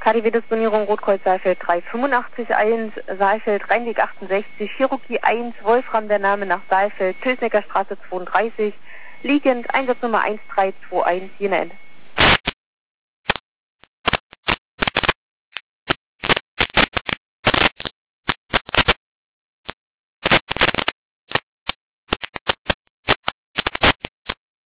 KDW-Disponierung Rotkreuz Saalfeld 3881, Saalfeld Rheinweg 68, Chirurgie 1, Wolfram der Name nach Saalfeld, Tösnecker Straße 32, liegend, Einsatznummer 1321, Jena End.